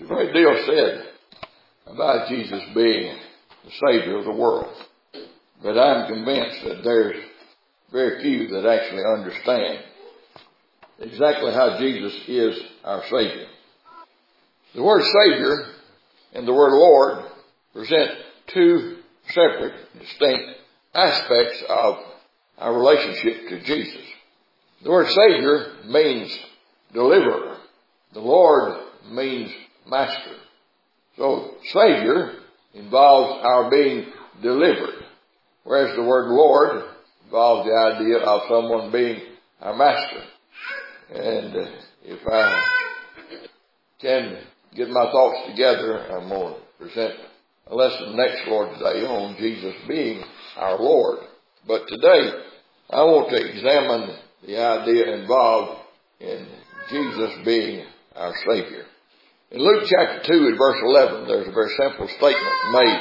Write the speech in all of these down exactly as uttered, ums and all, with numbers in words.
There's a great deal said about Jesus being the Savior of the world. But I'm convinced that there's very few that actually understand exactly how Jesus is our Savior. The word Savior and the word Lord present two separate, distinct aspects of our relationship to Jesus. The word Savior means deliverer. The Lord means master. So Savior involves our being delivered, whereas the word Lord involves the idea of someone being our master. And uh, if I can get my thoughts together, I'm going to present a lesson next, Lord, today on Jesus being our Lord. But today, I want to examine the idea involved in Jesus being our Savior. In Luke chapter two and verse eleven, there's a very simple statement made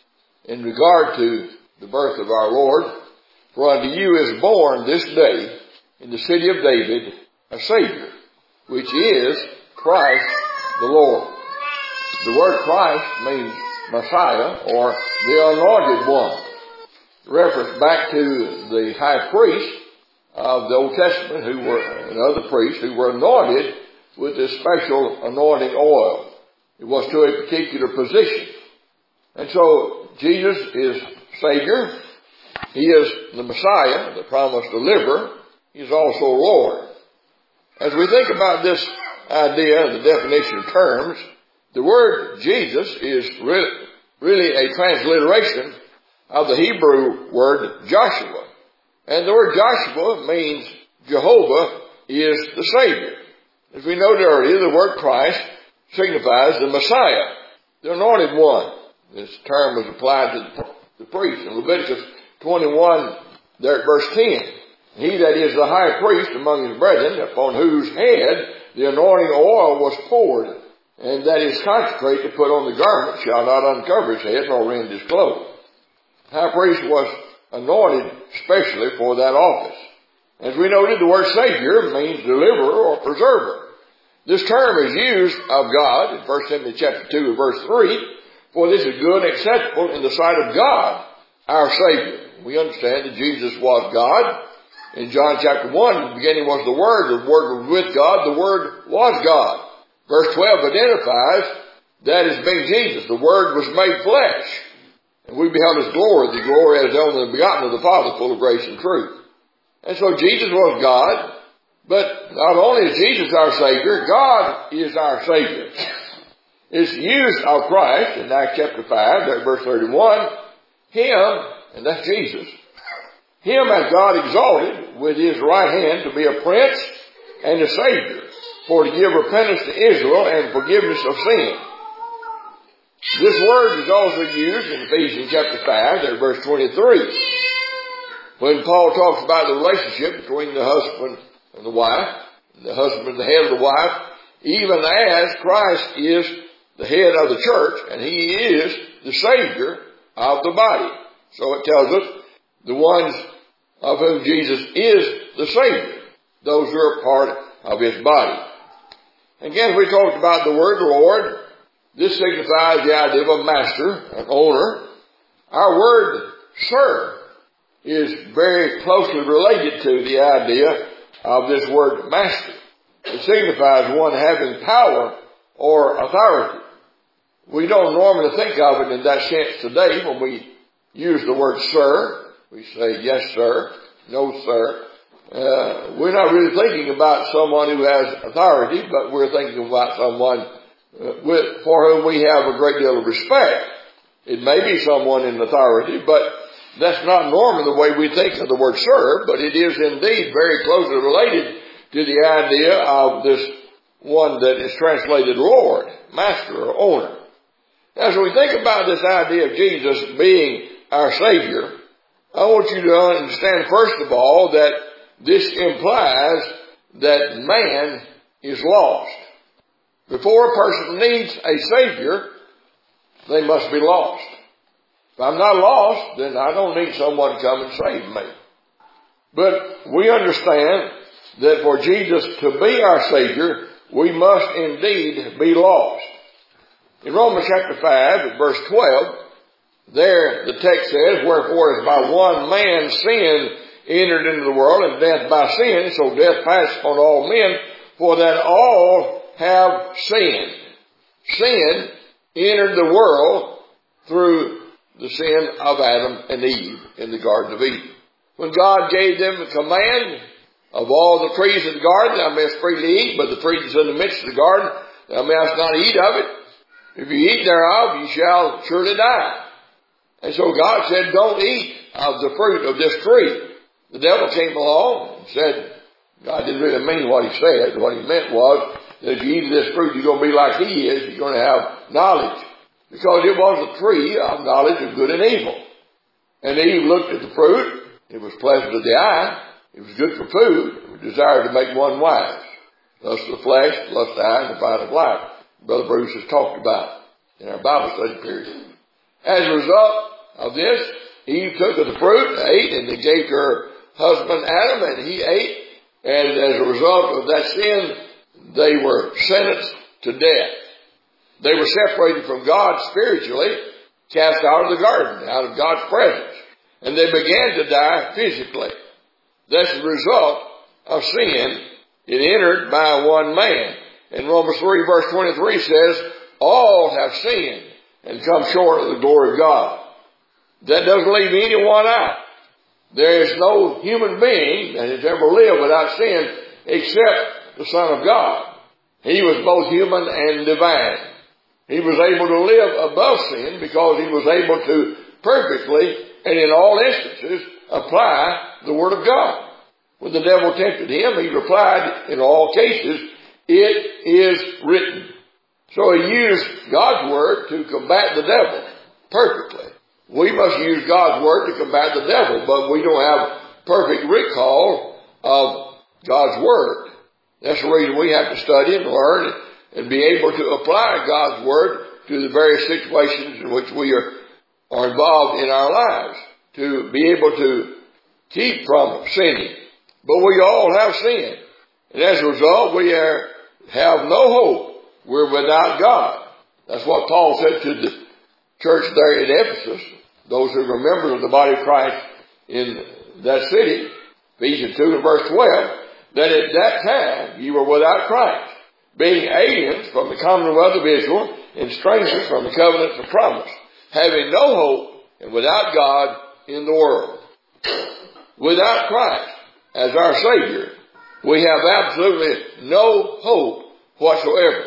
in regard to the birth of our Lord. For unto you is born this day in the city of David a Savior, which is Christ the Lord. The word Christ means Messiah, or the Anointed One. Reference back to the high priest of the Old Testament, who were, and other priests who were anointed with this special anointing oil. It was to a particular position. And so Jesus is Savior. He is the Messiah, the promised deliverer. He is also Lord. As we think about this idea, the definition of terms, the word Jesus is really, really a transliteration of the Hebrew word Joshua. And the word Joshua means Jehovah is the Savior. As we noted earlier, the word Christ signifies the Messiah, the Anointed One. This term was applied to the priest. In Leviticus twenty-one, there at verse ten, he that is the high priest among his brethren, upon whose head the anointing oil was poured, and that is consecrated to put on the garment, shall not uncover his head nor rend his clothes. The high priest was anointed specially for that office. As we noted, the word Savior means deliverer or preserver. This term is used of God in First Timothy chapter two and verse three, for this is good and acceptable in the sight of God, our Savior. We understand that Jesus was God. In John chapter one, in the beginning was the Word, the Word was with God, the Word was God. Verse twelve identifies that as being Jesus. The Word was made flesh, and we beheld His glory, the glory as the only begotten of the Father, full of grace and truth. And so Jesus was God, but not only is Jesus our Savior, God is our Savior. It's used of Christ in Acts chapter five, there verse thirty-one, Him, and that's Jesus, Him hath God exalted with His right hand to be a Prince and a Savior, for to give repentance to Israel and forgiveness of sin. This word is also used in Ephesians chapter five, there verse twenty-three, when Paul talks about the relationship between the husband and the wife, the husband the head of the wife, even as Christ is the head of the church, and He is the Savior of the body. So it tells us the ones of whom Jesus is the Savior, those who are part of His body. Again, we talked about the word Lord. This signifies the idea of a master, an owner. Our word Sir is very closely related to the idea of this word master. It signifies one having power or authority. We don't normally think of it in that sense today when we use the word sir. We say, yes, sir, no, sir. Uh, we're not really thinking about someone who has authority, but we're thinking about someone uh, with, for whom we have a great deal of respect. It may be someone in authority, but that's not normally the way we think of the word sir, but it is indeed very closely related to the idea of this one that is translated Lord, master, or owner. As we think about this idea of Jesus being our Savior, I want you to understand, first of all, that this implies that man is lost. Before a person needs a Savior, they must be lost. If I'm not lost, then I don't need someone to come and save me. But we understand that for Jesus to be our Savior, we must indeed be lost. In Romans chapter five, at verse twelve, there the text says, wherefore as by one man sin entered into the world, and death by sin, so death passed upon all men, for that all have sinned. Sin entered the world through the sin of Adam and Eve in the Garden of Eden. When God gave them the command of all the trees in the garden, thou mayest freely eat, but the tree that's in the midst of the garden, thou mayest not eat of it. If you eat thereof, you shall surely die. And so God said, don't eat of the fruit of this tree. The devil came along and said, God didn't really mean what he said. What he meant was that if you eat of this fruit, you're going to be like he is. You're going to have knowledge. Because it was a tree of knowledge of good and evil. And Eve looked at the fruit. It was pleasant to the eye. It was good for food. It was desired to make one wise. Lust of the flesh, lust of the eye, and the pride of life. Brother Bruce has talked about in our Bible study period. As a result of this, Eve took of the fruit, ate, and they gave to her husband Adam, and he ate. And as a result of that sin, they were sentenced to death. They were separated from God spiritually, cast out of the garden, out of God's presence. And they began to die physically. That's the result of sin. It entered by one man. In Romans three verse twenty-three says, all have sinned and come short of the glory of God. That doesn't leave anyone out. There is no human being that has ever lived without sin except the Son of God. He was both human and divine. He was able to live above sin because he was able to perfectly and in all instances apply the Word of God. When the devil tempted him, he replied in all cases, it is written. So he used God's Word to combat the devil perfectly. We must use God's Word to combat the devil, but we don't have perfect recall of God's Word. That's the reason we have to study and learn and be able to apply God's Word to the various situations in which we are, are involved in our lives, to be able to keep from sinning. But we all have sinned. And as a result, we are, have no hope. We're without God. That's what Paul said to the church there at Ephesus, those who were members of the body of Christ in that city, Ephesians two and verse twelve, that at that time you were without Christ, being aliens from the commonwealth of Israel and strangers from the covenants of promise, having no hope and without God in the world. Without Christ as our Savior, we have absolutely no hope whatsoever.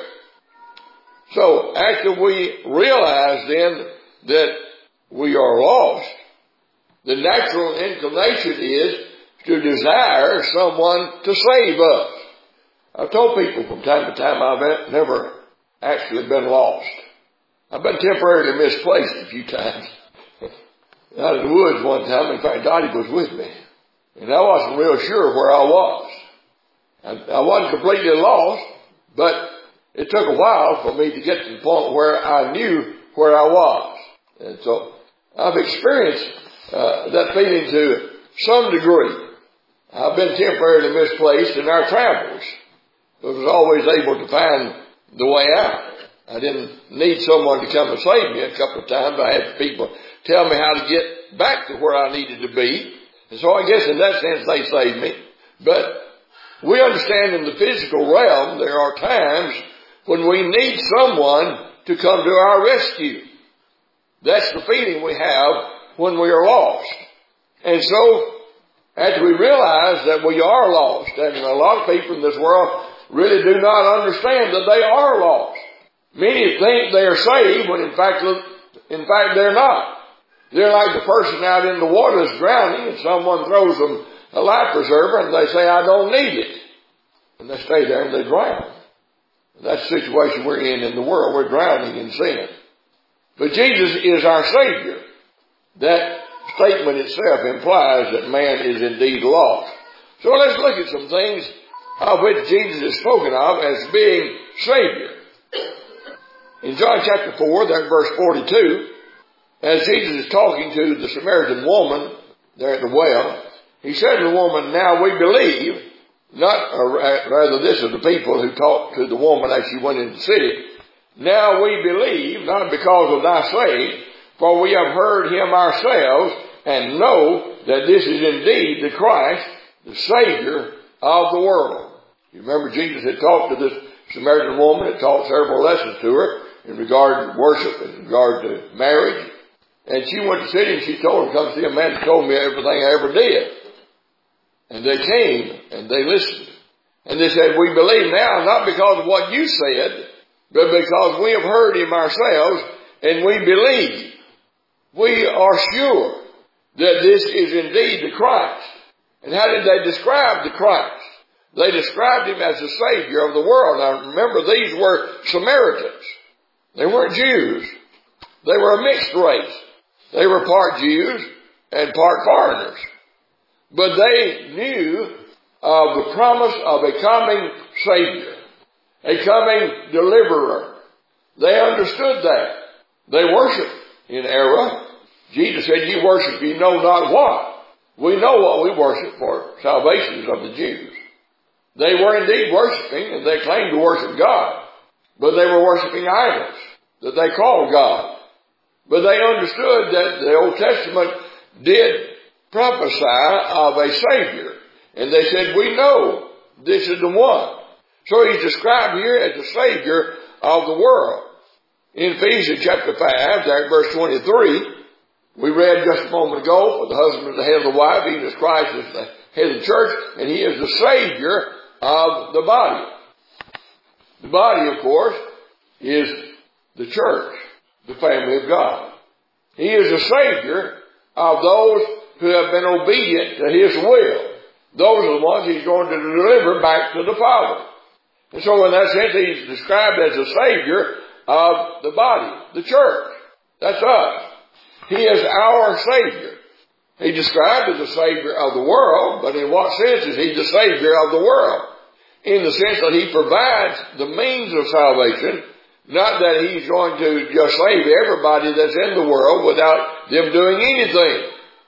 So after we realize then that we are lost, the natural inclination is to desire someone to save us. I've told people from time to time I've never actually been lost. I've been temporarily misplaced a few times. Out in the woods one time, in fact, Dottie was with me. And I wasn't real sure where I was. I, I wasn't completely lost, but it took a while for me to get to the point where I knew where I was. And so I've experienced uh, that feeling to some degree. I've been temporarily misplaced in our travels. I was always able to find the way out. I didn't need someone to come and save me a couple of times. I had people tell me how to get back to where I needed to be. And so I guess in that sense they saved me. But we understand in the physical realm there are times when we need someone to come to our rescue. That's the feeling we have when we are lost. And so after we realize that we are lost, and a lot of people in this world really do not understand that they are lost. Many think they are saved when in fact, in fact they're not. They're like the person out in the water that's drowning and someone throws them a life preserver and they say, I don't need it. And they stay there and they drown. That's the situation we're in in the world. We're drowning in sin. But Jesus is our Savior. That statement itself implies that man is indeed lost. So let's look at some things of which Jesus is spoken of as being Savior. In John chapter four, there in verse forty-two, as Jesus is talking to the Samaritan woman there at the well, he said to the woman, now we believe, not, or rather this is the people who talked to the woman as she went into the city, Now we believe, not because of thy saying, for we have heard him ourselves, and know that this is indeed the Christ, the Savior of the world. You remember Jesus had talked to this Samaritan woman, had taught several lessons to her in regard to worship, in regard to marriage. And she went to see him, she told him, come see a man who told me everything I ever did. And they came, and they listened. And they said, we believe now, not because of what you said, but because we have heard him ourselves, and we believe. We are sure that this is indeed the Christ. And how did they describe the Christ? They described him as the Savior of the world. Now remember, these were Samaritans. They weren't Jews. They were a mixed race. They were part Jews and part foreigners. But they knew of the promise of a coming Savior, a coming deliverer. They understood that. They worshiped in error. Jesus said, ye worship ye know not what. We know what we worship, for salvation is of the Jews. They were indeed worshiping, and they claimed to worship God. But they were worshiping idols that they called God. But they understood that the Old Testament did prophesy of a Savior. And they said, we know this is the one. So he's described here as the Savior of the world. In Ephesians chapter five, there at verse twenty-three, we read just a moment ago, for the husband is the head of the wife, even as Christ is the head of the church, and he is the Savior of the body. The body, of course, is the church, the family of God. He is the Savior of those who have been obedient to his will. Those are the ones he's going to deliver back to the Father. And so in that sense, he's described as the Savior of the body, the church. That's us. He is our Savior. He described as the Savior of the world, but in what sense is he the Savior of the world? In the sense that he provides the means of salvation, not that he's going to just save everybody that's in the world without them doing anything.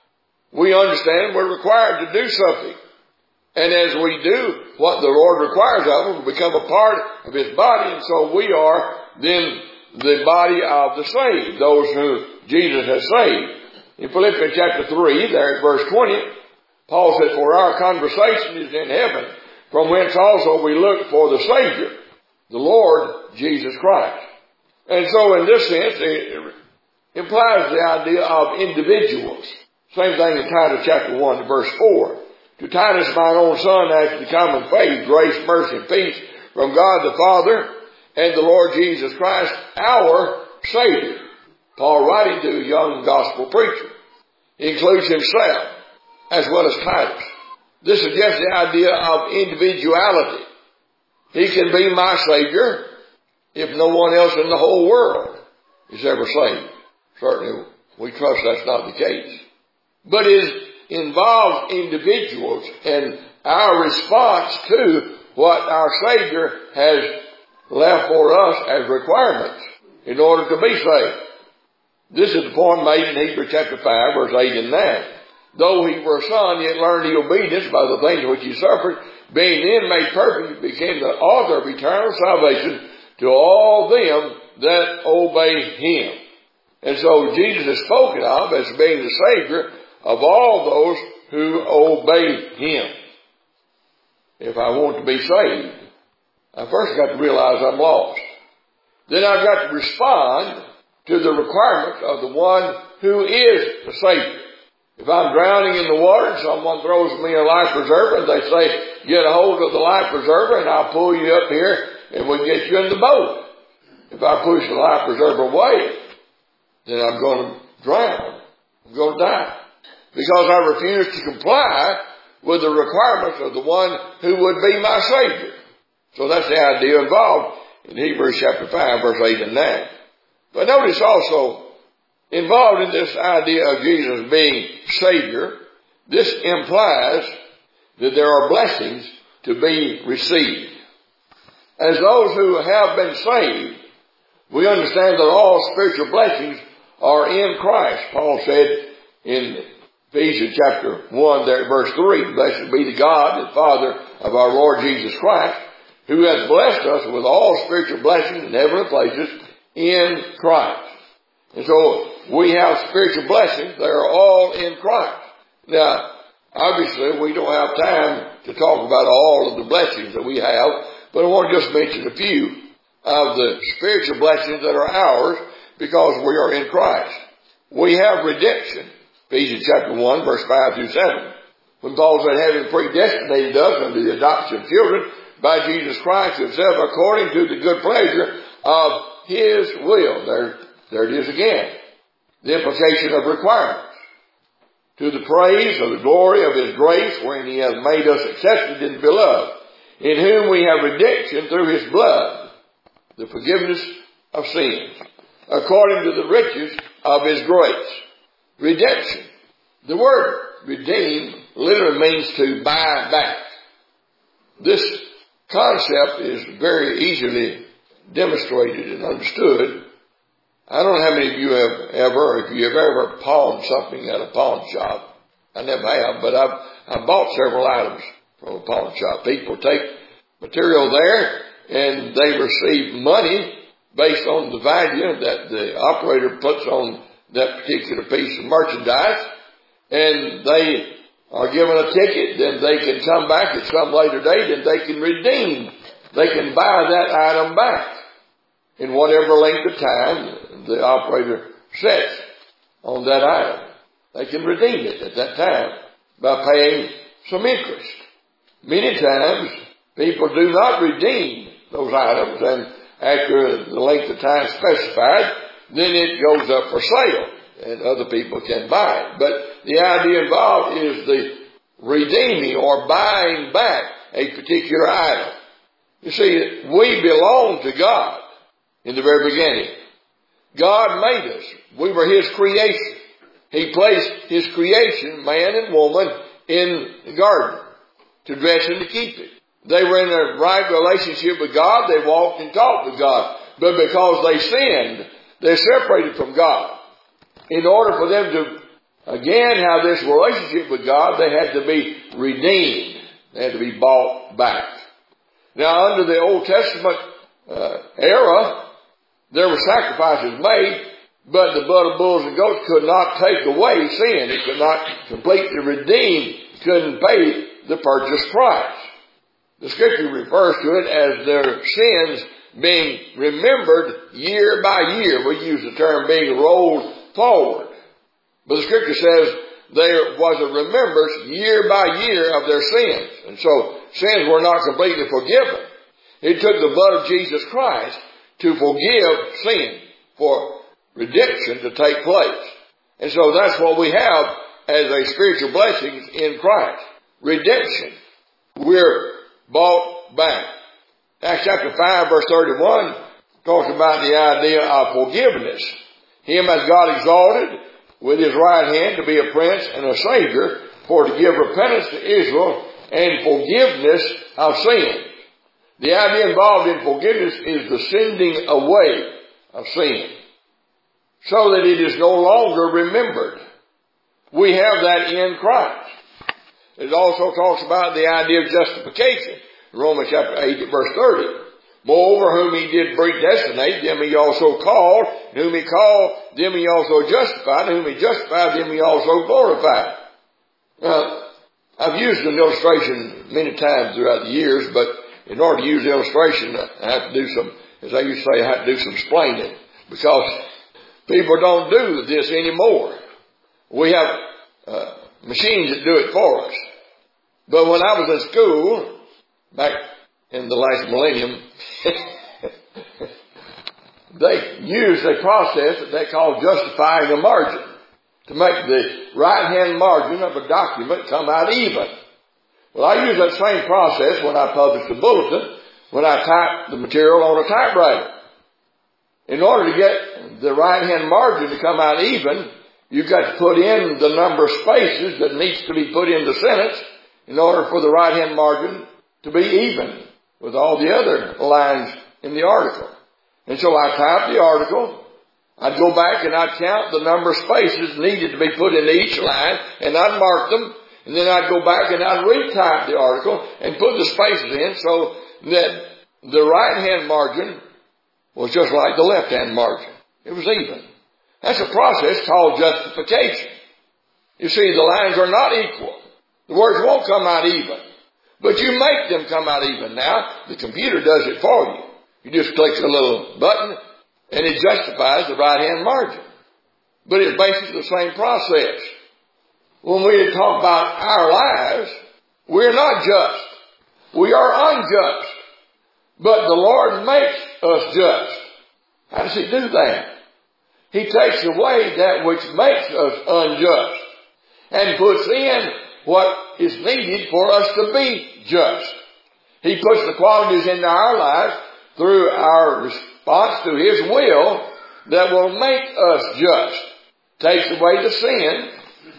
We understand we're required to do something. And as we do what the Lord requires of us, we become a part of his body, and so we are then the body of the saved, those who Jesus has saved. In Philippians chapter three, there at verse twenty, Paul says, for our conversation is in heaven, from whence also we look for the Savior, the Lord Jesus Christ. And so in this sense, it implies the idea of individuals. Same thing in Titus chapter one, verse four. To Titus, mine own son, after the common faith, grace, mercy, and peace from God the Father and the Lord Jesus Christ, our Savior. Paul, writing to a young gospel preacher, includes himself as well as Titus. This suggests the idea of individuality. He can be my Savior if no one else in the whole world is ever saved. Certainly, we trust that's not the case. But it involves individuals and our response to what our Savior has left for us as requirements in order to be saved. This is the point made in Hebrews chapter five, verse eight and nine. Though he were a son, yet learned he obedience by the things which he suffered. Being then made perfect, he became the author of eternal salvation to all them that obey him. And so Jesus is spoken of as being the Savior of all those who obey him. If I want to be saved, I first got to realize I'm lost. Then I've got to respond to the requirements of the one who is the Savior. If I'm drowning in the water and someone throws me a life preserver and they say, get a hold of the life preserver and I'll pull you up here and we'll get you in the boat. If I push the life preserver away, then I'm going to drown. I'm going to die. Because I refuse to comply with the requirements of the one who would be my Savior. So that's the idea involved in Hebrews chapter five, verse eight and nine. But notice also, involved in this idea of Jesus being Savior, this implies that there are blessings to be received. As those who have been saved, we understand that all spiritual blessings are in Christ. Paul said in Ephesians chapter one, there, verse three, blessed be the God and Father of our Lord Jesus Christ, who hath blessed us with all spiritual blessings in heavenly places in Christ. And so we have spiritual blessings. They are all in Christ. Now, obviously, we don't have time to talk about all of the blessings that we have, but I want to just mention a few of the spiritual blessings that are ours because we are in Christ. We have redemption. Ephesians chapter one, verse five through seven. When Paul said, having predestinated us unto the adoption of children by Jesus Christ himself according to the good pleasure of his will. There, there it is again. The implication of requirements. To the praise of the glory of his grace, wherein he hath made us accepted in the beloved, in whom we have redemption through his blood, the forgiveness of sins, according to the riches of his grace. Redemption. The word redeem literally means to buy back. This concept is very easily demonstrated and understood. I don't know how many of you have ever, if you have ever pawned something at a pawn shop. I never have, but I've, I've bought several items from a pawn shop. People take material there and they receive money based on the value that the operator puts on that particular piece of merchandise, and they are given a ticket, then they can come back at some later date and they can redeem. They can buy that item back in whatever length of time the operator sets on that item. They can redeem it at that time by paying some interest. Many times people do not redeem those items, and after the length of time specified, then it goes up for sale and other people can buy it. But the idea involved is the redeeming or buying back a particular item. You see, we belong to God in the very beginning. God made us. We were his creation. He placed his creation, man and woman, in the garden to dress and to keep it. They were in a right relationship with God. They walked and talked with God. But because they sinned, they're separated from God. In order for them to, again, have this relationship with God, they had to be redeemed. They had to be bought back. Now, under the Old Testament uh, era, there were sacrifices made, but the blood of bulls and goats could not take away sin. It could not completely redeem. It couldn't pay the purchase price. The Scripture refers to it as their sins being remembered year by year. We use the term being rolled forward. But the Scripture says there was a remembrance year by year of their sins. And so sins were not completely forgiven. It took the blood of Jesus Christ to forgive sin, for redemption to take place. And so that's what we have as a spiritual blessing in Christ. Redemption. We're bought back. Acts chapter five verse thirty-one talks about the idea of forgiveness. Him has God exalted with his right hand to be a prince and a savior, for to give repentance to Israel and forgiveness of sin. The idea involved in forgiveness is the sending away of sin, so that it is no longer remembered. We have that in Christ. It also talks about the idea of justification. Romans chapter eight verse thirty. Moreover, whom he did predestinate, them he also called. And whom he called, them he also justified. And whom he justified, them he also glorified. Now, I've used an illustration many times throughout the years, but in order to use the illustration, I have to do some, as I used to say, I have to do some explaining. Because people don't do this anymore. We have uh, machines that do it for us. But when I was in school, back in the last millennium, they used a process that they call justifying a margin to make the right-hand margin of a document come out even. Well, I use that same process when I publish a bulletin, when I type the material on a typewriter. In order to get the right-hand margin to come out even, you've got to put in the number of spaces that needs to be put in the sentence in order for the right-hand margin to be even with all the other lines in the article. And so I type the article. I'd go back and I'd count the number of spaces needed to be put into each line, and I'd mark them. And then I'd go back and I'd retype the article and put the spaces in so that the right-hand margin was just like the left-hand margin. It was even. That's a process called justification. You see, the lines are not equal. The words won't come out even. But you make them come out even. Now, the computer does it for you. You just click a little button and it justifies the right-hand margin. But it's basically the same process. When we talk about our lives, we're not just. We are unjust. But the Lord makes us just. How does He do that? He takes away that which makes us unjust and puts in what is needed for us to be just. He puts the qualities into our lives through our response to His will that will make us just. Takes away the sin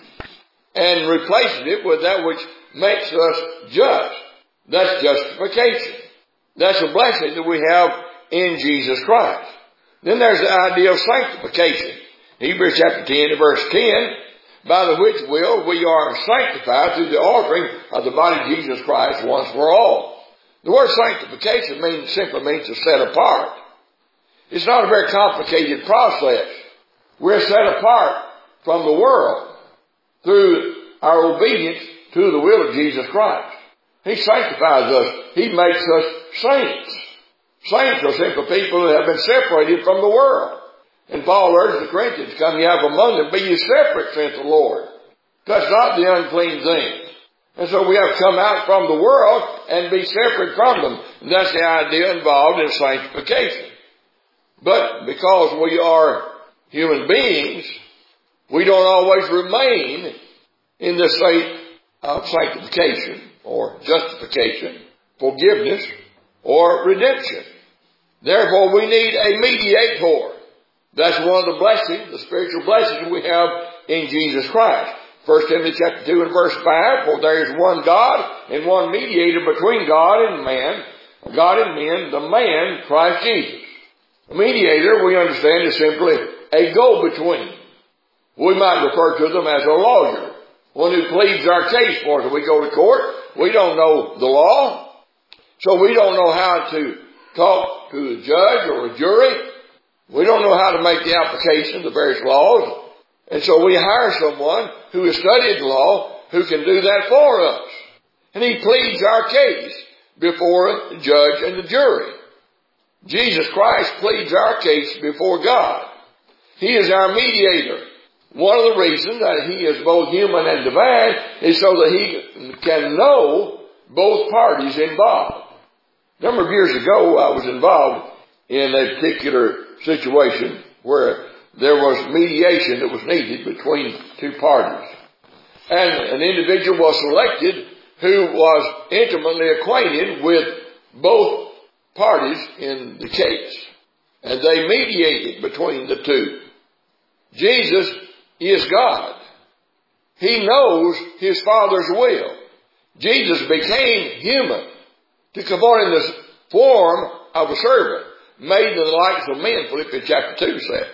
and replaces it with that which makes us just. That's justification. That's a blessing that we have in Jesus Christ. Then there's the idea of sanctification. Hebrews chapter ten and verse ten, by the which will we are sanctified through the offering of the body of Jesus Christ once for all. The word sanctification means, simply means to set apart. It's not a very complicated process. We're set apart from the world through our obedience to the will of Jesus Christ. He sanctifies us. He makes us saints. Saints are simply people who have been separated from the world. And Paul urged the Corinthians, come ye out among them, be ye separate, saith the Lord. Touch not the unclean thing. And so we have to come out from the world and be separate from them. And that's the idea involved in sanctification. But because we are human beings, we don't always remain in the state of sanctification or justification, forgiveness, or redemption. Therefore, we need a mediator. That's one of the blessings, the spiritual blessings we have in Jesus Christ. First Timothy chapter two and verse five, for there is one God and one mediator between God and man, God and men, the man, Christ Jesus. A mediator, we understand, is simply a go-between. We might refer to them as a lawyer, one who pleads our case for us. When we go to court, we don't know the law, so we don't know how to talk to a judge or a jury. We don't know how to make the application of the various laws. And so we hire someone who has studied the law who can do that for us. And he pleads our case before the judge and the jury. Jesus Christ pleads our case before God. He is our mediator. One of the reasons that He is both human and divine is so that He can know both parties involved. A number of years ago, I was involved in a particular situation where there was mediation that was needed between two parties. And an individual was selected who was intimately acquainted with both parties in the case. And they mediated between the two. Jesus is God. He knows His Father's will. Jesus became human to come on in the form of a servant, made in the likeness of men, Philippians chapter two says.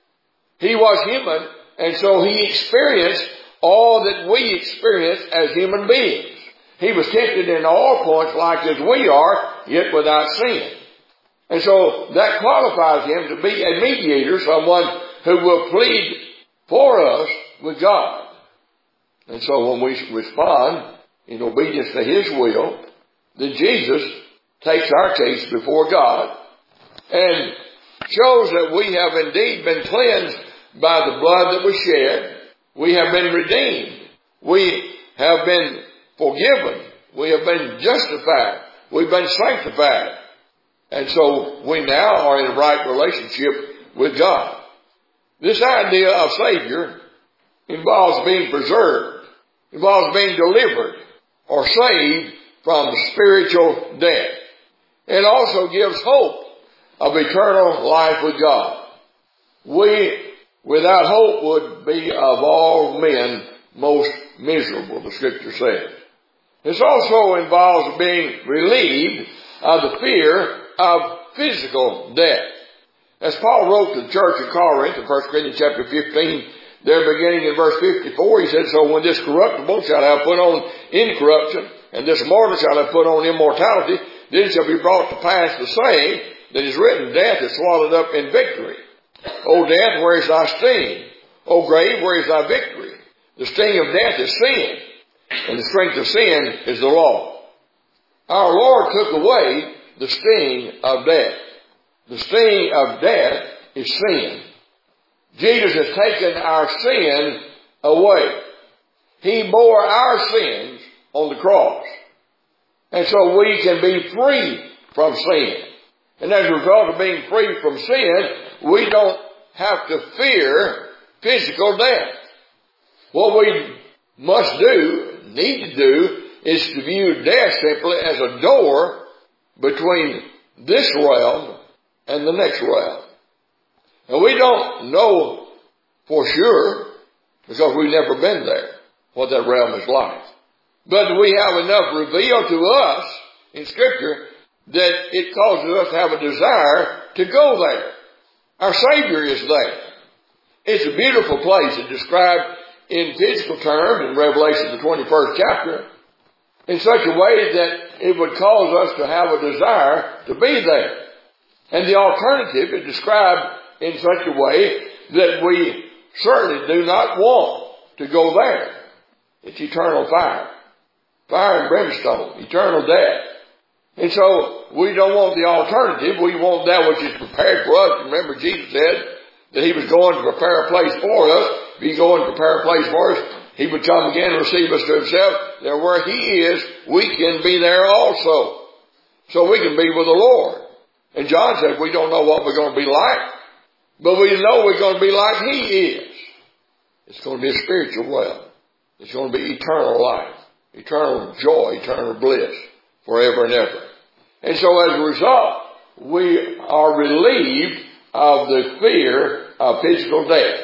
He was human, and so He experienced all that we experience as human beings. He was tempted in all points like as we are, yet without sin. And so that qualifies Him to be a mediator, someone who will plead for us with God. And so when we respond in obedience to His will, then Jesus takes our case before God and shows that we have indeed been cleansed by the blood that was shed. We have been redeemed. We have been forgiven. We have been justified. We've been sanctified. And so we now are in a right relationship with God. This idea of Savior involves being preserved, involves being delivered or saved from spiritual death, and also gives hope of eternal life with God. We, without hope, would be of all men most miserable, the Scripture says. This also involves being relieved of the fear of physical death. As Paul wrote to the church of Corinth in First Corinthians chapter fifteen, there beginning in verse fifty-four, he said, so when this corruptible shall have put on incorruption, and this mortal shall have put on immortality, then shall be brought to pass the saying that is written, death is swallowed up in victory. O death, where is thy sting? O grave, where is thy victory? The sting of death is sin, and the strength of sin is the law. Our Lord took away the sting of death. The sting of death is sin. Jesus has taken our sin away. He bore our sins on the cross. And so we can be free from sin. And as a result of being free from sin, we don't have to fear physical death. What we must do, need to do, is to view death simply as a door between this realm and the next realm. And we don't know for sure, because we've never been there, what that realm is like. But we have enough revealed to us in Scripture that it causes us to have a desire to go there. Our Savior is there. It's a beautiful place. It's described in physical terms in Revelation, the twenty-first chapter, in such a way that it would cause us to have a desire to be there. And the alternative is described in such a way that we certainly do not want to go there. It's eternal fire. Fire and brimstone. Eternal death. And so we don't want the alternative. We want that which is prepared for us. Remember, Jesus said that He was going to prepare a place for us. If He's going to prepare a place for us, He would come again and receive us to Himself. There where He is, we can be there also. So we can be with the Lord. And John said we don't know what we're going to be like, but we know we're going to be like He is. It's going to be a spiritual realm. It's going to be eternal life, eternal joy, eternal bliss, forever and ever. And so as a result, we are relieved of the fear of physical death.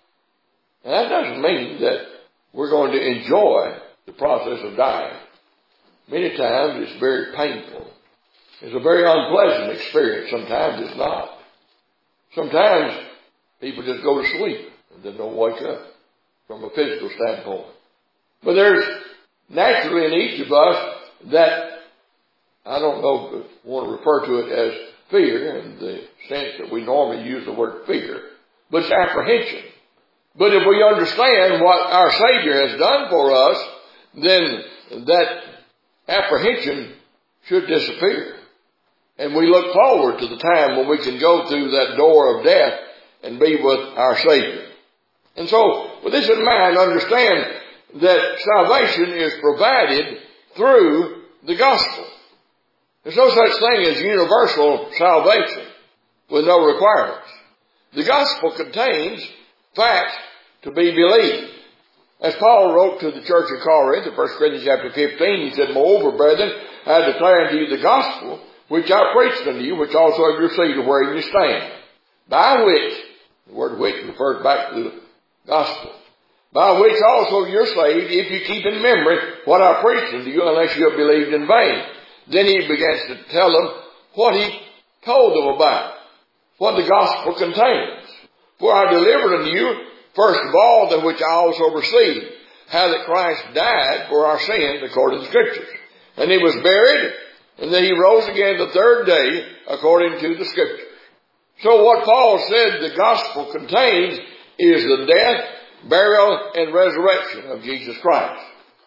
And that doesn't mean that we're going to enjoy the process of dying. Many times it's very painful. It's a very unpleasant experience. Sometimes it's not. Sometimes people just go to sleep and then don't wake up from a physical standpoint. But there's naturally in each of us that, I don't know if I want to refer to it as fear in the sense that we normally use the word fear, but it's apprehension. But if we understand what our Savior has done for us, then that apprehension should disappear. And we look forward to the time when we can go through that door of death and be with our Savior. And so, with this in mind, understand that salvation is provided through the gospel. There's no such thing as universal salvation with no requirements. The gospel contains facts to be believed. As Paul wrote to the church of Corinth in First Corinthians chapter fifteen, he said, Moreover, brethren, I declare unto you the gospel which I preached unto you, which also have received of wherein you stand, by which, the word which refers back to the gospel, by which also you're saved, if you keep in memory what I preached unto you, unless you have believed in vain. Then he begins to tell them what he told them about, what the gospel contains. For I delivered unto you, first of all, that which I also received, how that Christ died for our sins according to the Scriptures. And He was buried, and then He rose again the third day according to the Scriptures. So what Paul said the gospel contains is the death, burial, and resurrection of Jesus Christ.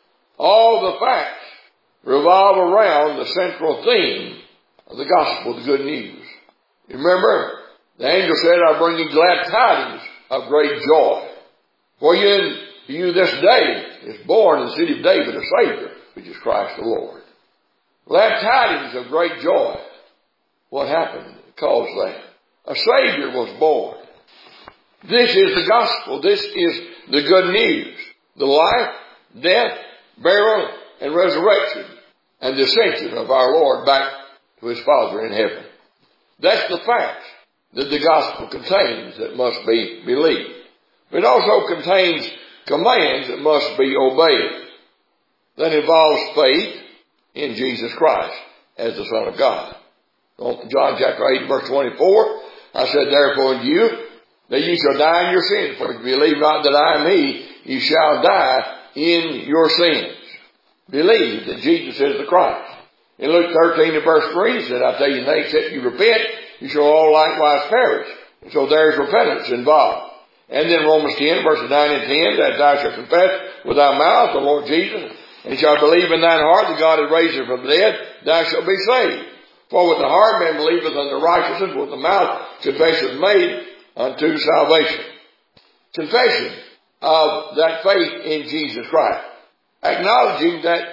All the facts revolve around the central theme of the gospel, the good news. You remember, the angel said, I bring you glad tidings of great joy. For you, in you this day is born in the city of David a Savior, which is Christ the Lord. Glad tidings of great joy. What happened caused that? A Savior was born. This is the gospel. This is the good news. The life, death, burial, and resurrection, and the ascension of our Lord back to His Father in heaven. That's the facts that the gospel contains that must be believed. It also contains commands that must be obeyed. That involves faith in Jesus Christ as the Son of God. John chapter eight, verse twenty-four, I said, therefore unto you, that ye shall die in your sins. For if you believe not that I am He, ye shall die in your sins. Believe that Jesus is the Christ. In Luke thirteen and verse three, he said, I tell you, nay, except you repent, you shall all likewise perish. And so there's repentance involved. And then Romans ten, verses nine and ten, that thou shalt confess with thy mouth the Lord Jesus, and shalt believe in thine heart that God hath raised him from the dead, thou shalt be saved. For with the heart man believeth unto righteousness, with the mouth confession is made unto salvation. Confession of that faith in Jesus Christ. Acknowledging that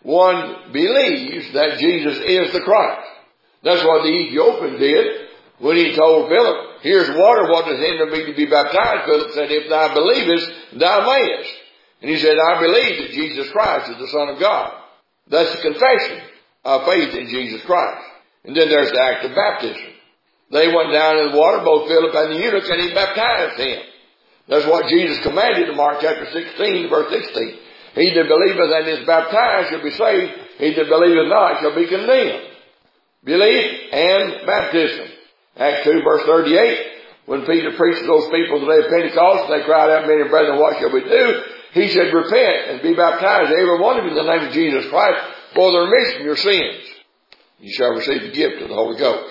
one believes that Jesus is the Christ. That's what the Ethiopian did when he told Philip, here's water, what does hinder me to be baptized? Philip said, if thou believest, thou mayest. And he said, I believe that Jesus Christ is the Son of God. That's the confession of faith in Jesus Christ. And then there's the act of baptism. They went down in the water, both Philip and the eunuch, and he baptized him. That's what Jesus commanded in Mark chapter sixteen, verse sixteen. He that believeth and is baptized shall be saved. He that believeth not shall be condemned. Belief and baptism. Acts two, verse thirty-eight. When Peter preached to those people the day of Pentecost, they cried out, men and brethren, what shall we do? He said, repent and be baptized, every one of you, in the name of Jesus Christ, for the remission of your sins. You shall receive the gift of the Holy Ghost.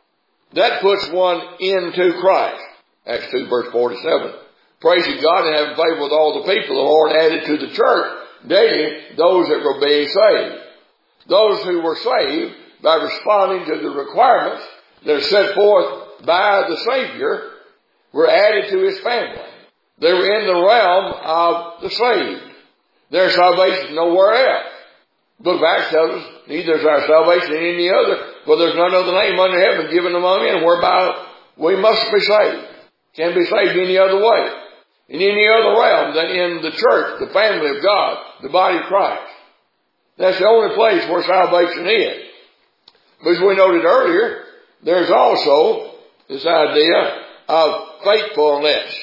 That puts one into Christ. Acts two, verse forty-seven. Praising God and having favor with all the people, the Lord added to the church daily those that were being saved. Those who were saved by responding to the requirements that are set forth by the Savior were added to His family. They were in the realm of the saved. Their salvation nowhere else. The book of Acts tells us, neither is our salvation in any other, for there's none other name under heaven given among men whereby we must be saved. Can't be saved any other way. In any other realm than in the church, the family of God, the body of Christ. That's the only place where salvation is. But as we noted earlier, there's also this idea of faithfulness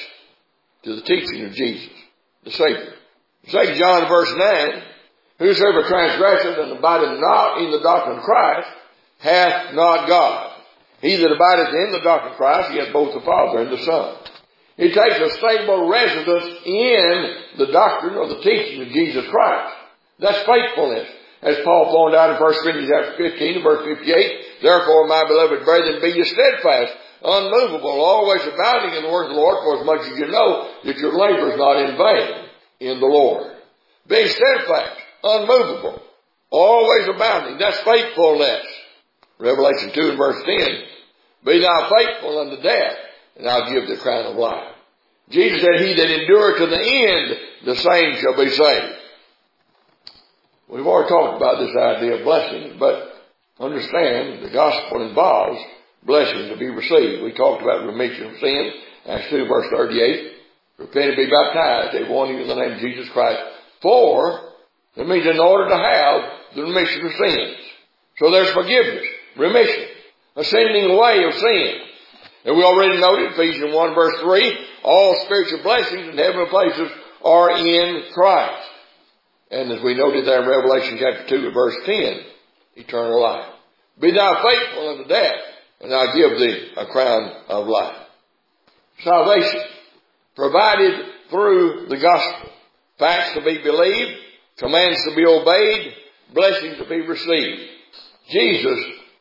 to the teaching of Jesus, the Savior. Second John verse nine, whosoever transgresseth and abideth not in the doctrine of Christ hath not God. He that abideth in the doctrine of Christ, he hath both the Father and the Son. It takes a stable residence in the doctrine or the teaching of Jesus Christ. That's faithfulness. As Paul pointed out in First Corinthians chapter fifteen, verse fifty-eight, therefore, my beloved brethren, be ye steadfast, unmovable, always abounding in the word of the Lord, for as much as you know that your labor is not in vain in the Lord. Being steadfast, unmovable, always abounding. That's faithfulness. Revelation two and verse ten, be thou faithful unto death, and I'll give thee the crown of life. Jesus said, he that endureth to the end, the same shall be saved. We've already talked about this idea of blessing, but understand the gospel involves blessing to be received. We talked about remission of sin, Acts two verse thirty-eight. Repent and be baptized, every one of you in the name of Jesus Christ. For, it means in order to have the remission of sins. So there's forgiveness, remission, ascending away of sin. And we already noted, Ephesians one verse three, all spiritual blessings in heavenly places are in Christ. And as we noted there in Revelation chapter two verse ten, eternal life. Be thou faithful unto death, and I'll give thee a crown of life. Salvation, provided through the gospel. Facts to be believed, commands to be obeyed, blessings to be received. Jesus,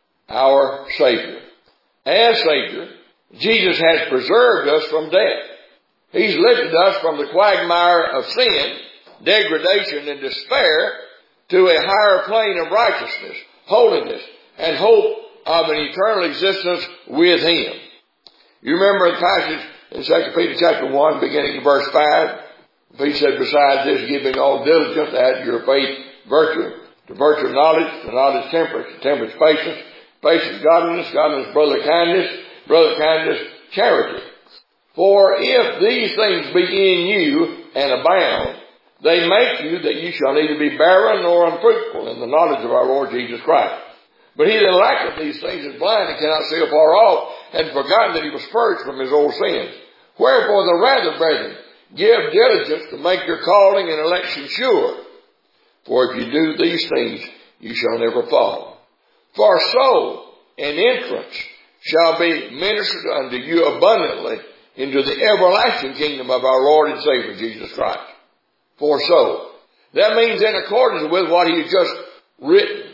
our Savior. As Savior, Jesus has preserved us from death. He's lifted us from the quagmire of sin, degradation, and despair to a higher plane of righteousness, holiness, and hope of an eternal existence with Him. You remember the passage in Second Peter chapter one, beginning in verse five? He said, besides this, giving all diligence, add your faith virtue, to virtue knowledge, to knowledge temperance, to temperance patience, patience godliness, godliness brother kindness, brother kindness charity. For if these things be in you and abound, they make you that you shall neither be barren nor unfruitful in the knowledge of our Lord Jesus Christ. But he that lacketh these things is blind and cannot see afar off, and forgotten that he was purged from his old sins. Wherefore the rather, brethren, give diligence to make your calling and election sure. For if you do these things, you shall never fall. For so an entrance shall be ministered unto you abundantly into the everlasting kingdom of our Lord and Savior Jesus Christ. For so. That means in accordance with what he has just written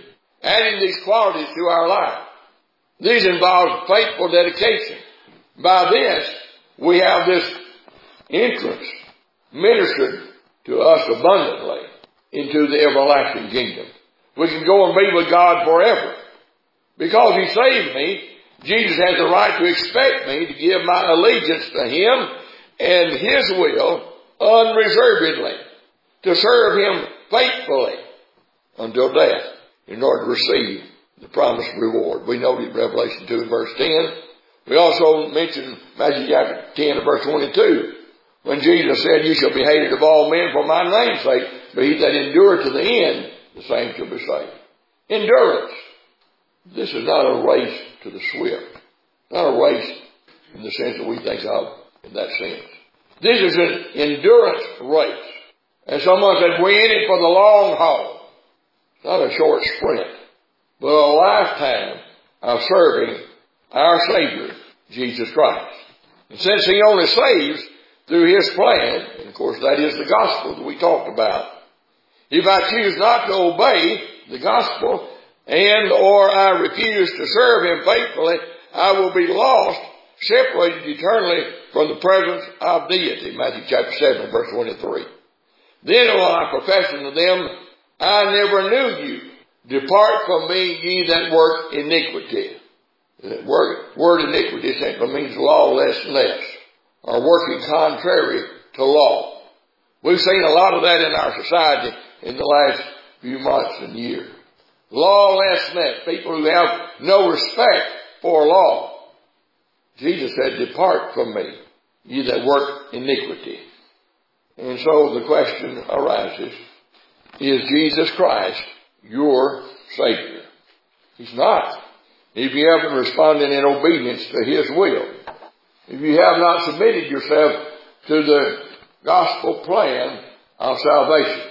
adding these qualities to our life. These involve faithful dedication. By this, we have this entrance ministered to us abundantly into the everlasting kingdom. We can go and be with God forever. Because He saved me, Jesus has the right to expect me to give my allegiance to Him and His will unreservedly, to serve Him faithfully until death in order to receive the promised reward. We noted Revelation two and verse ten. We also mentioned Matthew chapter ten and verse twenty-two, when Jesus said, "You shall be hated of all men for my name's sake, but he that endureth to the end, the same shall be saved." Endurance. This is not a race to the swift. Not a race in the sense that we think of in that sense. This is an endurance race. And someone said, we're in it for the long haul. It's not a short sprint, but a lifetime of serving our Savior, Jesus Christ. And since He only saves through His plan, and of course that is the gospel that we talked about. If I choose not to obey the gospel, and or I refuse to serve Him faithfully, I will be lost, separated eternally from the presence of deity. Matthew chapter seven, verse twenty-three. Then will I profess unto them, I never knew you. Depart from me, ye that work iniquity. The word, word iniquity simply means lawlessness, or working contrary to law. We've seen a lot of that in our society in the last few months and years. Lawlessness, people who have no respect for law. Jesus said, depart from me, ye that work iniquity. And so the question arises, is Jesus Christ your Savior? He's not. If you haven't responded in obedience to His will, if you have not submitted yourself to the gospel plan of salvation,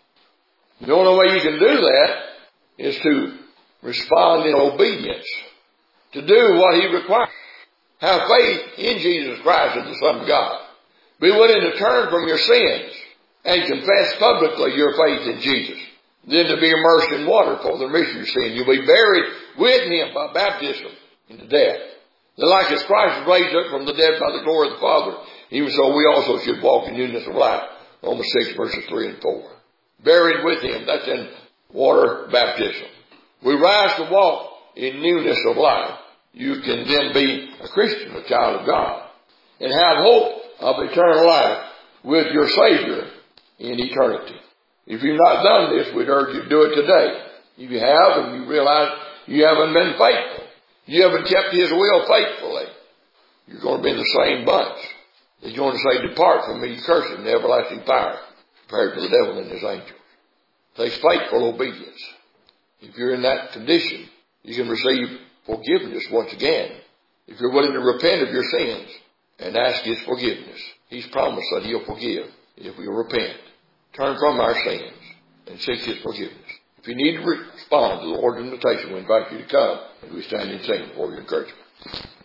the only way you can do that is to respond in obedience, to do what He requires. Have faith in Jesus Christ as the Son of God. Be willing to turn from your sins and confess publicly your faith in Jesus. Then to be immersed in water for the remission of your sin. You'll be buried with Him by baptism into death. That like as Christ was raised up from the dead by the glory of the Father, even so we also should walk in newness of life. Romans six verses three and four. Buried with Him. That's in water baptism. We rise to walk in newness of life. You can then be a Christian, a child of God, and have hope of eternal life with your Savior in eternity. If you've not done this, we'd urge you to do it today. If you have and you realize you haven't been faithful, you haven't kept His will faithfully, you're going to be in the same bunch. He's going to say, depart from me, you cursed, in the everlasting fire, prepared for the devil and his angels. It takes faithful obedience. If you're in that condition, you can receive forgiveness once again. If you're willing to repent of your sins and ask His forgiveness, He's promised that He'll forgive if we repent, turn from our sins, and seek His forgiveness. If you need to respond to the Lord's invitation, we invite you to come and we stand and sing for your encouragement.